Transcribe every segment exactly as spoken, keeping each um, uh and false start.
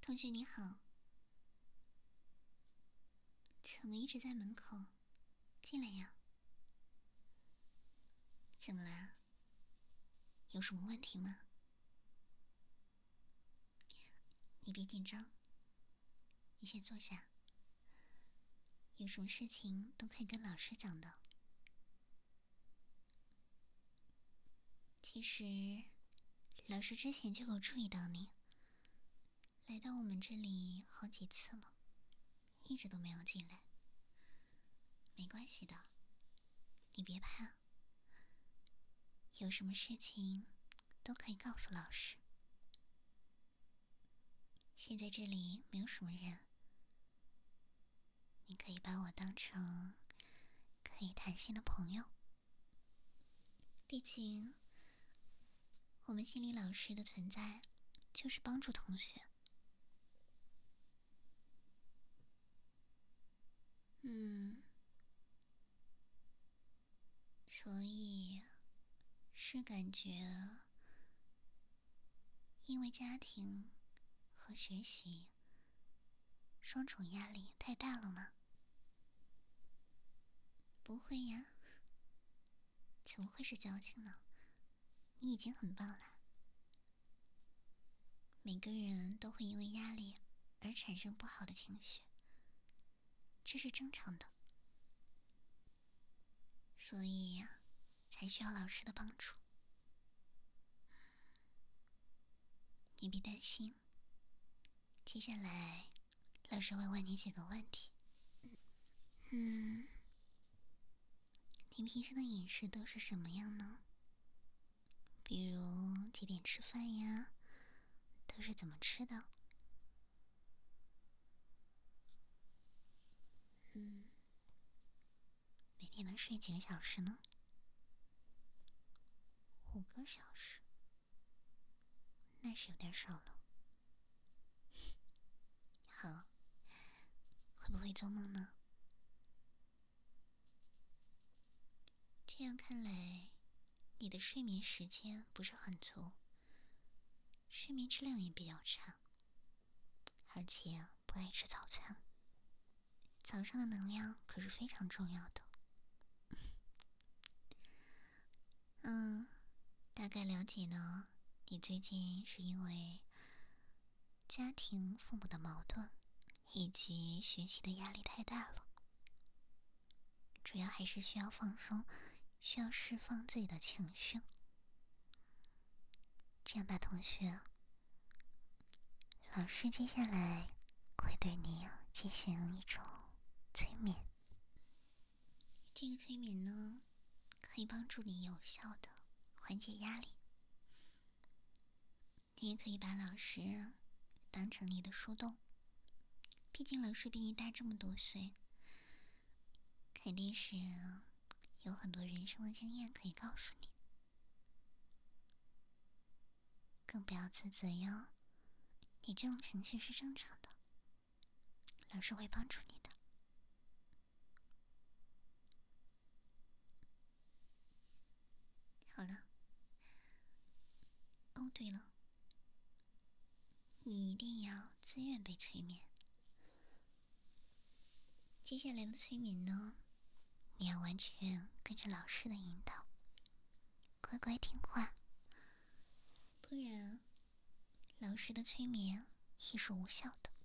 同学你好，怎么一直在门口？进来呀！怎么啦？有什么问题吗？你别紧张，你先坐下。有什么事情都可以跟老师讲的。其实，老师之前就有注意到你，来到我们这里好几次了，一直都没有进来。没关系的，你别怕，有什么事情都可以告诉老师。现在这里没有什么人，你可以把我当成可以谈心的朋友。毕竟，我们心理老师的存在就是帮助同学。嗯，所以是感觉因为家庭和学习双重压力太大了吗？不会呀，怎么会是矫情呢？你已经很棒了。每个人都会因为压力而产生不好的情绪，这是正常的，所以才需要老师的帮助。你别担心，接下来老师会问你几个问题。嗯，你平时的饮食都是什么样呢？比如几点吃饭呀？都是怎么吃的？嗯，每天能睡几个小时呢？五个小时，那是有点少了。好，会不会做梦呢？这样看来，你的睡眠时间不是很足，睡眠质量也比较差，而且不爱吃早餐。早上的能量可是非常重要的。嗯，大概了解呢，你最近是因为家庭父母的矛盾，以及学习的压力太大了，主要还是需要放松，需要释放自己的情绪。这样吧，同学，老师接下来会对你进行一种催眠。这个催眠呢，可以帮助你有效的缓解压力。你也可以把老师当成你的树洞，毕竟老师比你大这么多岁，肯定是有很多人生的经验可以告诉你。更不要自责哟，你这种情绪是正常的，老师会帮助你的。好了，哦对了，你一定要自愿被催眠。接下来的催眠呢，你要完全跟着老师的引导，乖乖听话，不然老师的催眠也是无效的。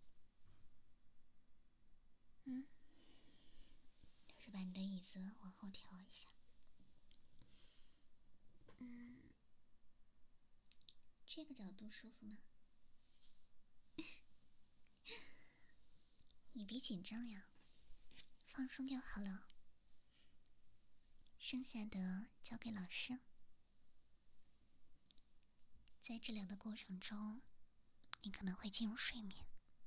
嗯，老师把你的椅子往后调一下。嗯，这个角度舒服吗？你别紧张呀，放松就好了。剩下的交给老师。在治疗的过程中，你可能会进入睡眠。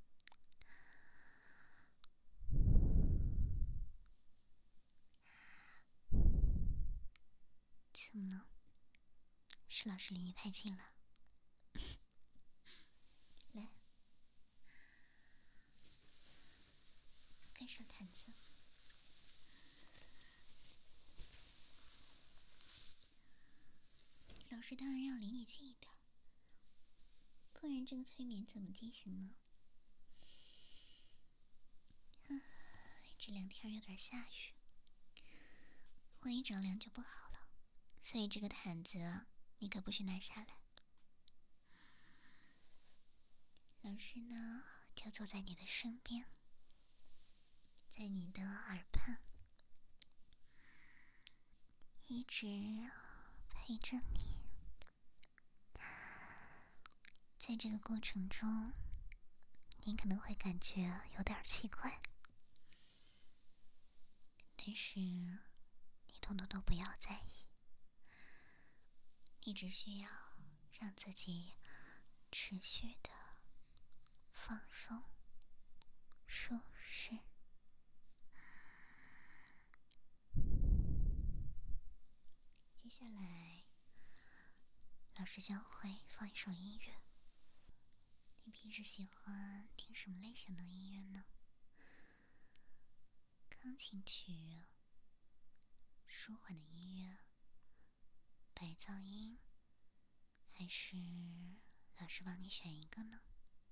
怎么了？是老师离你太近了？来，盖上毯子。老师当然要离你近一点，不然这个催眠怎么进行呢？ 这两天有点下雨，万一着凉就不好了。所以这个毯子你可不许拿下来。老师呢，就坐在你的身边，在你的耳畔，一直陪着你。在这个过程中，你可能会感觉有点奇怪，但是你统统都不要在意，你只需要让自己持续的放松、舒适。接下来，老师将会放一首音乐。你平时喜欢听什么类型的音乐呢？钢琴曲、舒缓的音乐、白噪音，还是老师帮你选一个呢？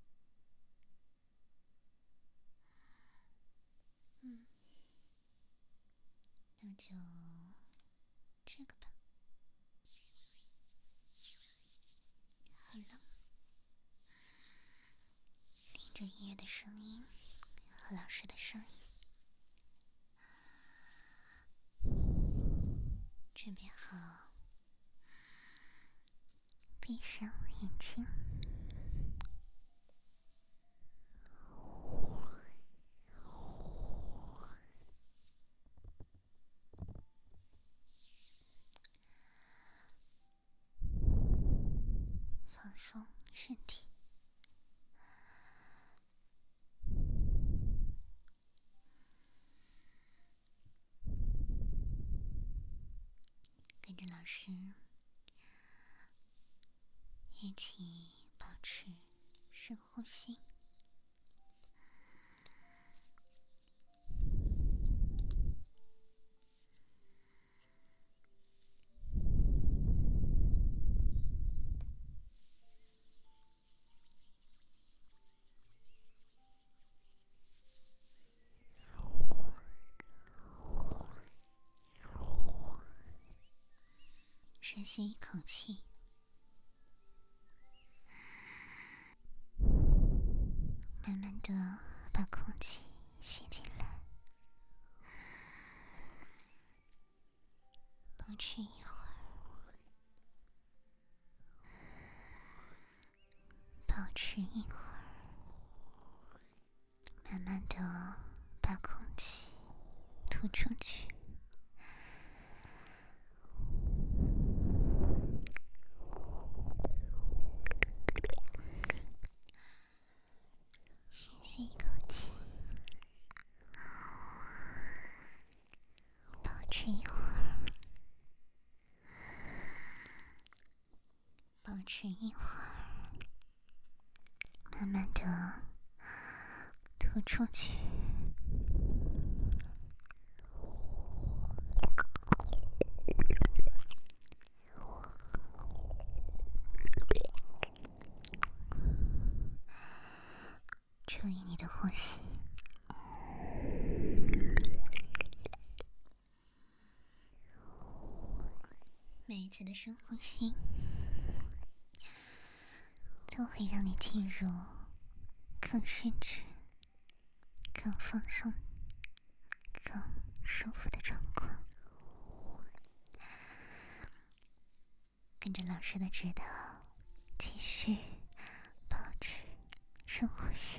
嗯，那就这个吧。好了，听着音乐的声音和老师的声音，准备好，闭上眼睛。放松身体，跟着老师一起保持深呼吸。深吸一口气，慢慢的把空气吸进来，保持一会儿，保持一会儿，慢慢的把空气吐出去。深吸一口气，保持一会儿，保持一会儿，慢慢的吐出去。注意你的呼吸。每一次的深呼吸都会让你进入更深沉、更放松、更舒服的状况。跟着老师的指导，继续保持深呼吸。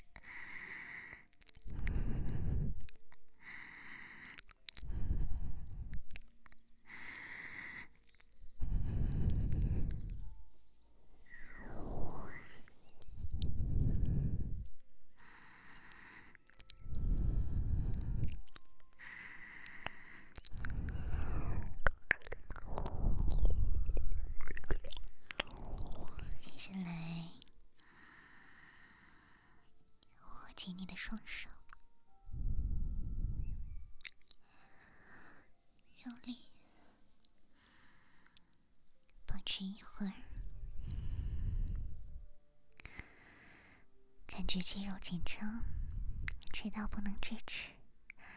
接下来，握紧你的双手，用力，保持一会儿，感觉肌肉紧张，直到不能支持，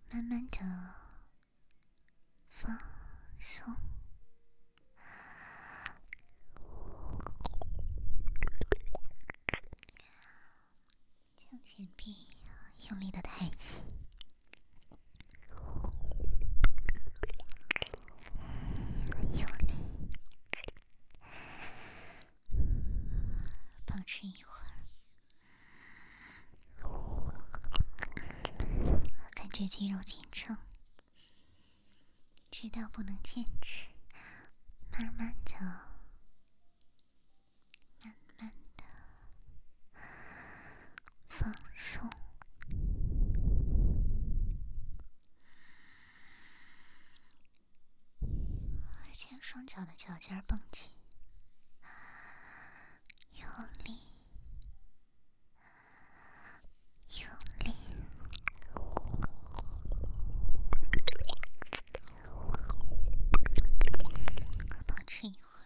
慢慢的放松，将前臂用力的抬起，用力保持一会儿，感觉肌肉紧张，直到不能坚持，慢慢的慢慢的放松，将双脚的脚尖绷紧，用力用力保持一会儿，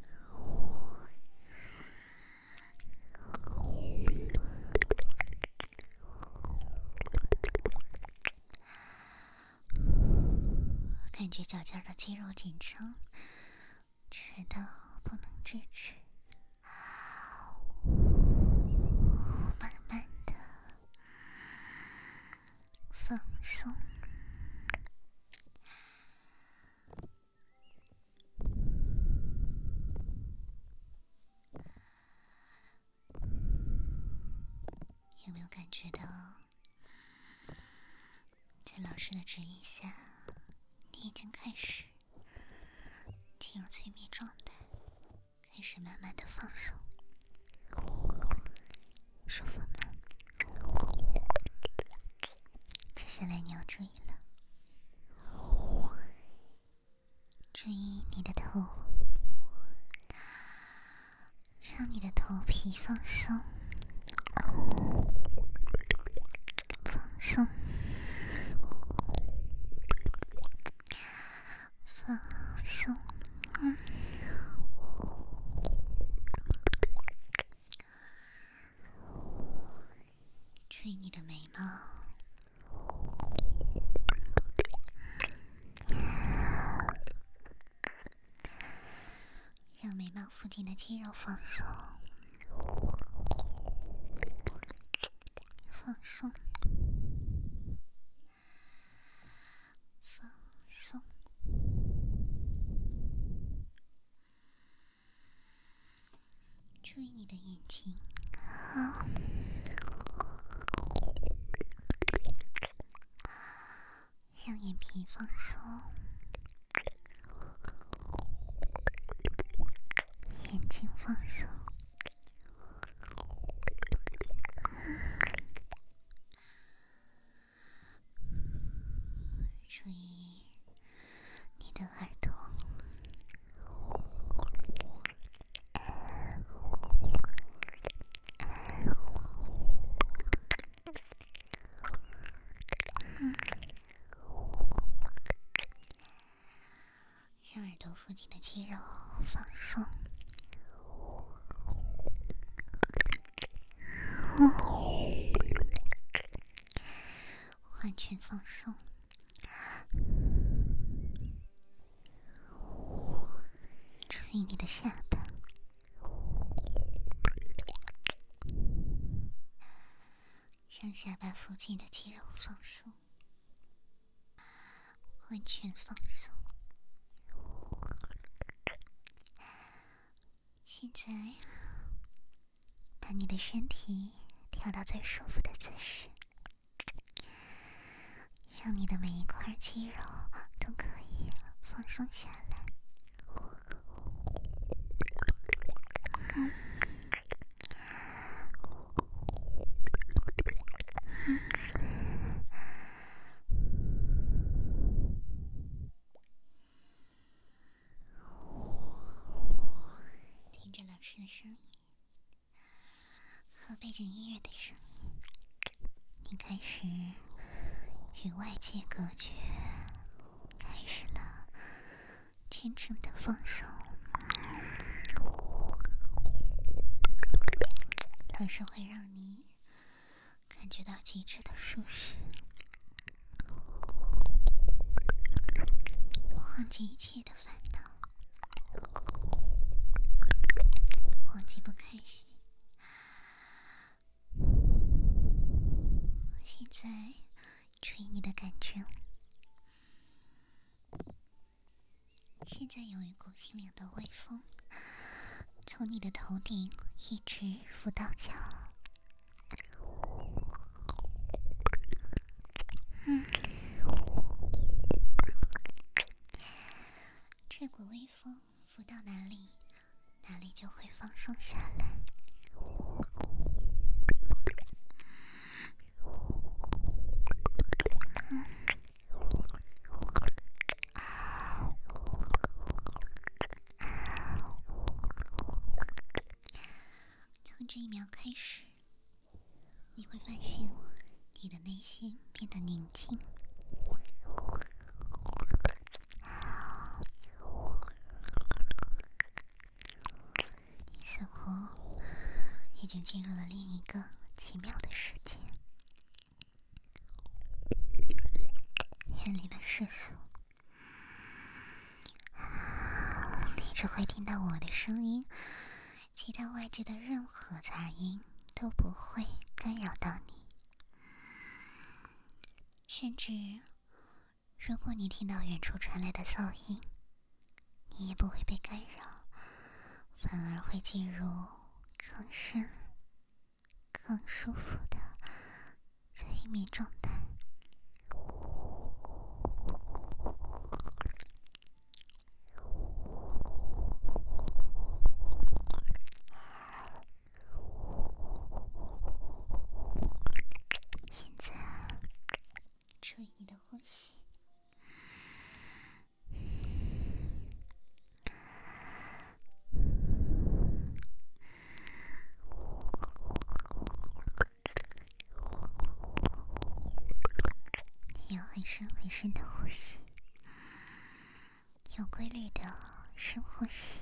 感觉脚尖的肌肉紧张，直到不能支持，慢慢的放松，有没有感觉到在老师的指引下，你已经开始进入催眠状态，开始慢慢的放松，舒服吗？接下来你要注意了，注意你的头，让你的头皮放松，放松，放松，嗯，注意你的眉毛，让眉毛附近的肌肉放松，放松，放松，注意你的眼睛，好，让眼皮放松，眼睛放松，注意你的耳朵，让耳朵附近的肌肉放松，完全放松，注意你的下巴，让下巴附近的肌肉放松，完全放松。现在把你的身体调到最舒服的姿势，让你的每一块肌肉都可以放松下来。嗯听着老师的声音和背景音乐的声音，你开始与外界隔绝，开始了真正的放松。老师会让你感觉到极致的舒适， 忘记一切的烦恼，忘记不开心。我现在注意你的感觉，现在有一股清凉的微风从你的头顶一直拂到脚。嗯，这股微风拂到哪里，哪里就会放松下来。嗯，从这一秒开始，你会发现你的内心变得宁静。你似乎已经进入了另一个奇妙的世界，远离了世俗，你只会听到我的声音，其他外界的任何杂音都不会干扰到你。甚至如果你听到远处传来的噪音，你也不会被干扰，反而会进入更深更舒服的催眠状态。现在注意你的呼吸，你要很深很深的呼吸，有规律的深呼吸，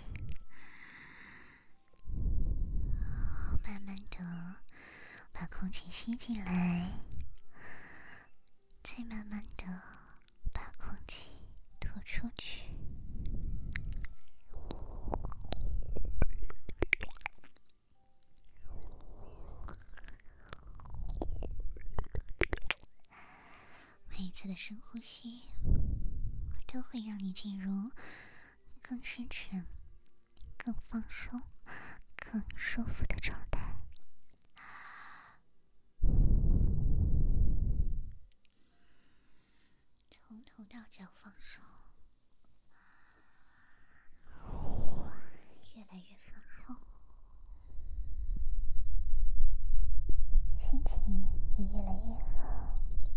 慢慢的把空气吸进来，再慢慢的把空气吐出去。每一次的深呼吸都会让你进入更深沉、更放松、更舒服的状态。从头到脚放松，越来越放松，心情也越来越好，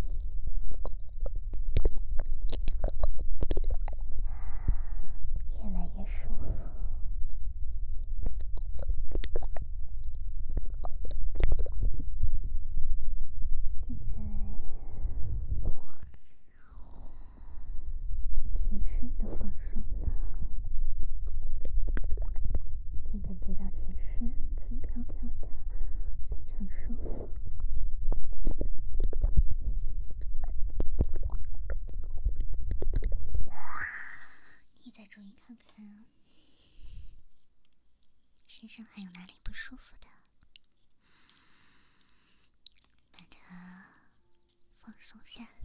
越来越舒服。现在你全身都放松了，你感觉到全身轻飘飘的，非常舒服。你再注意看看身上还有哪里不舒服的，把它放松下来。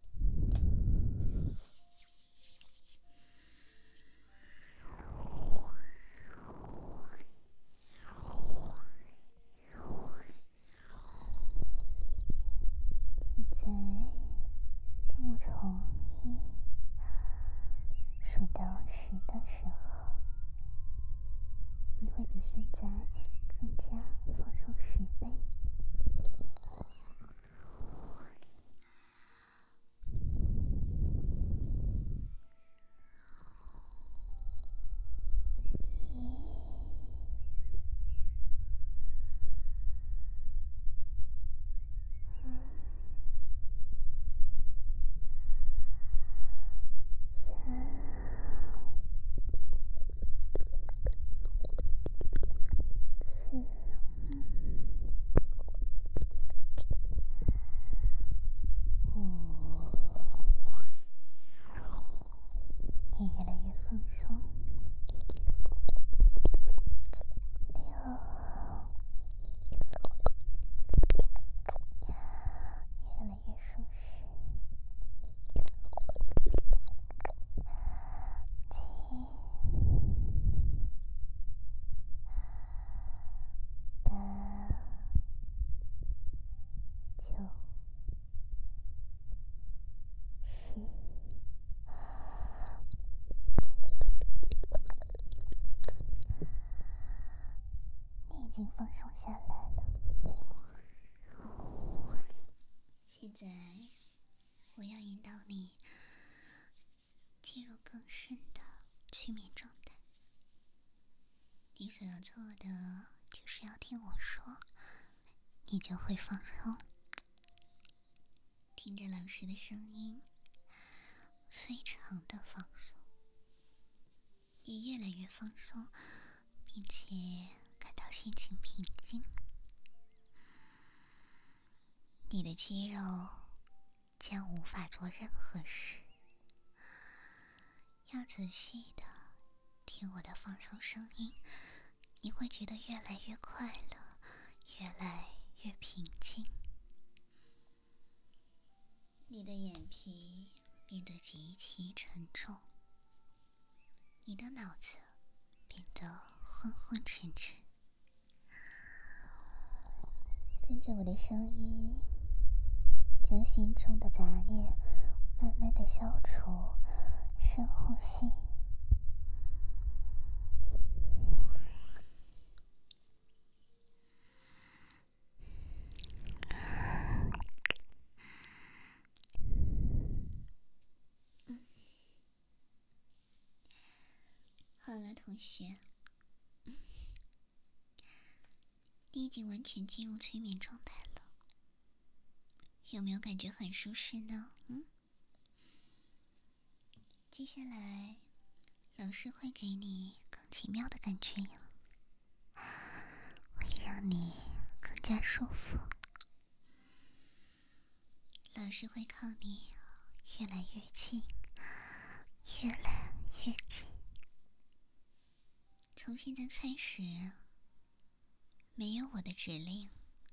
现在当我从一数到十的时候，你会比现在更加放松十倍。 放松下来了。现在我要引导你进入更深的催眠状态。你所要做的就是要听我说，你就会放松。听着老师的声音，非常的放松，也越来越放松，并且感到心情平静。你的肌肉将无法做任何事。要仔细的听我的放松声音，你会觉得越来越快乐，越来越平静。你的眼皮变得极其沉重，你的脑子变得昏昏沉沉。跟着我的声音，将心中的杂念慢慢的消除。深呼吸，嗯，好了，同学，嗯，你已经完全进入催眠状态了，有没有感觉很舒适呢？嗯，接下来老师会给你更奇妙的感觉呀，会让你更加舒服。老师会靠你越来越近，越来越近。从现在开始，没有我的指令，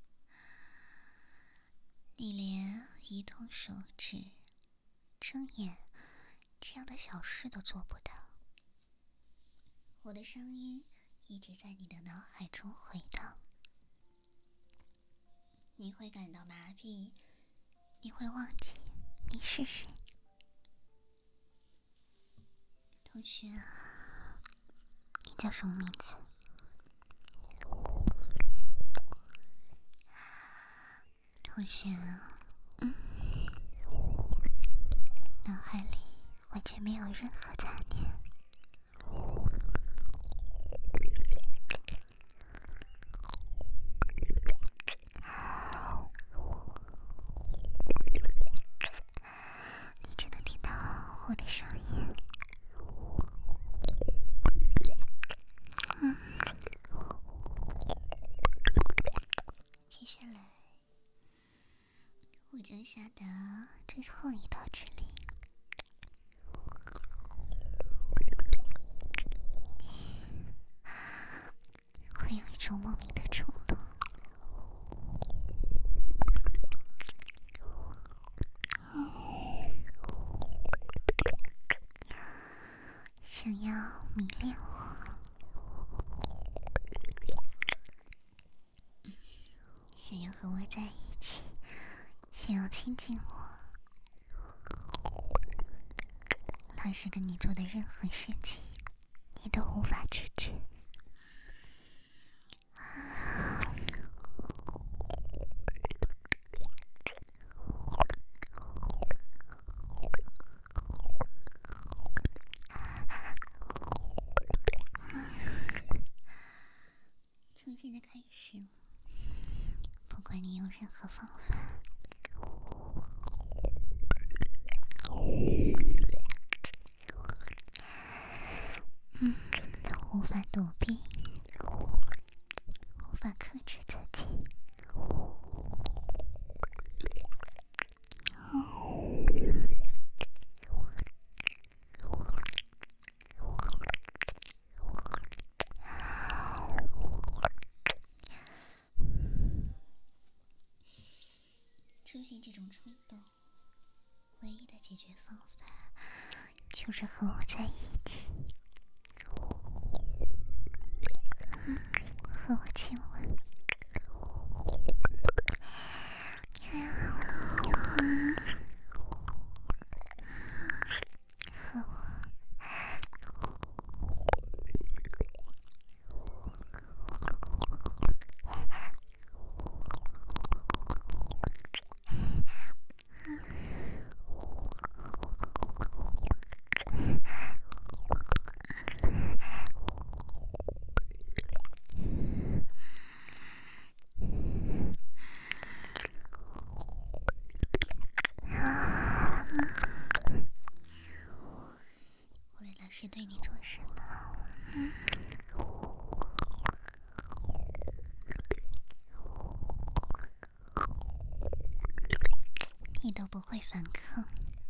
你连移动手指、睁眼这样的小事都做不到。我的声音一直在你的脑海中回荡，你会感到麻痹，你会忘记你是谁。同学，你叫什么名字？同学，嗯，脑海里完全没有任何杂念。你只能听到我的声音。嗯，接下来我将下达最后一道指令。会有一种莫名的冲动，想要迷恋我，想要和我在一起，想要亲近我。老师跟你做的任何事情，你都无法制止。从现在开始，不管你用任何方法，嗯，都无法躲避，无法克制自己。出现这种冲动，唯一的解决方法就是和我在一起，嗯，和我亲吻。嗯，和我你都不会反抗。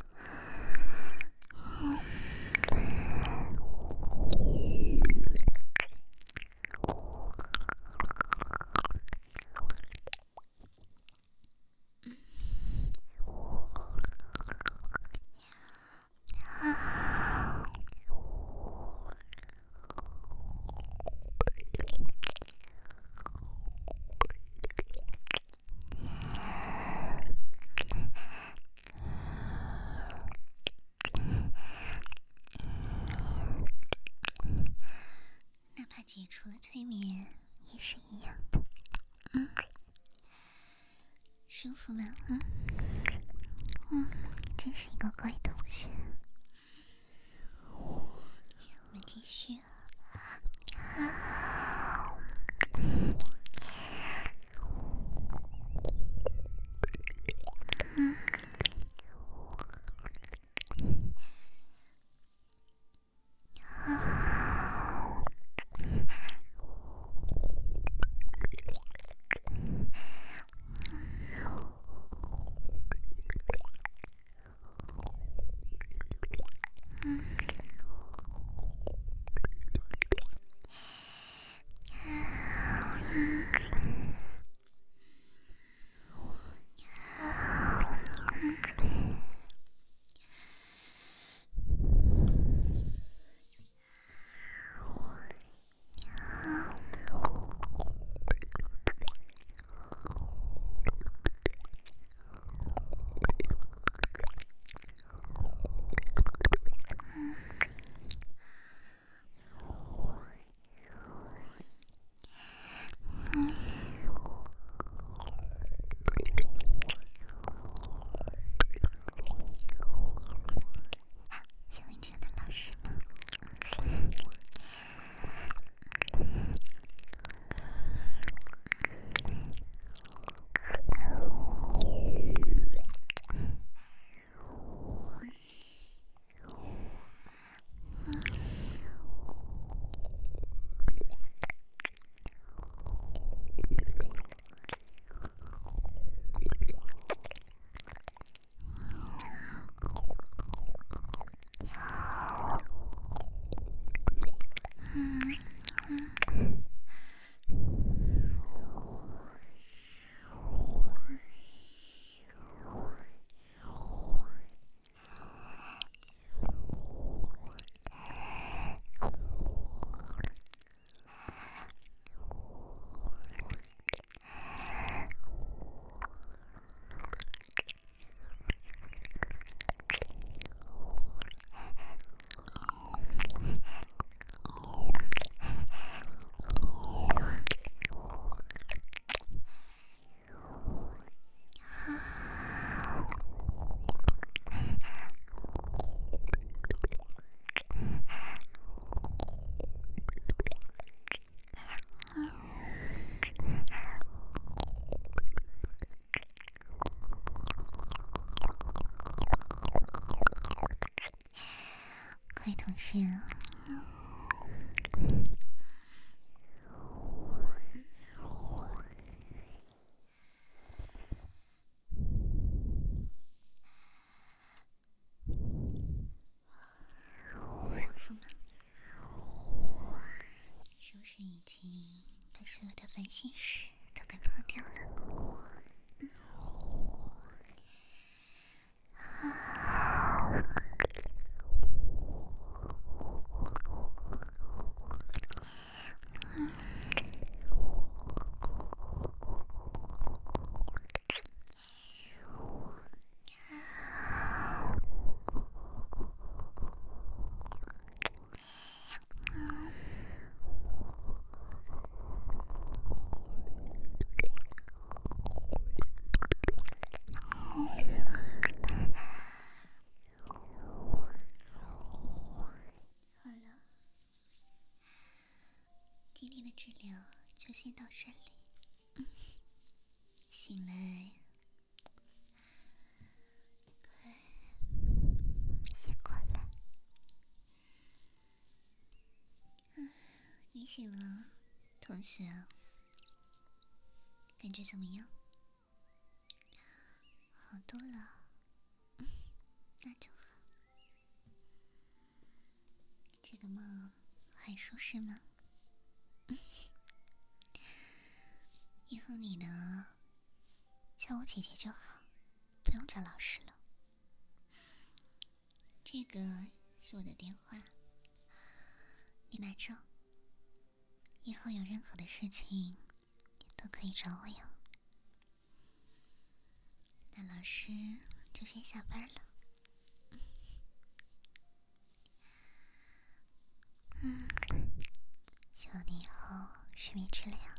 哪怕解除了催眠，也是一样的。嗯，舒服吗？嗯嗯，真是一个乖同学。我们继续。啊嗯啊嗯喜欢这样的老师吗？嗯嗯乖同学。舒服吗？是不是已经把所有的烦心事都给抛掉了？好了，今天的治疗就先到这里。嗯，醒来，快先过来。嗯，你醒了，同学，感觉怎么样？好多了。 那就好。这个梦还舒适吗？以后你呢，叫我姐姐就好，不用叫老师了。这个是我的电话，你拿着。以后有任何的事情都可以找我哟。那老师就先下班了。嗯，希望你以后睡眠质量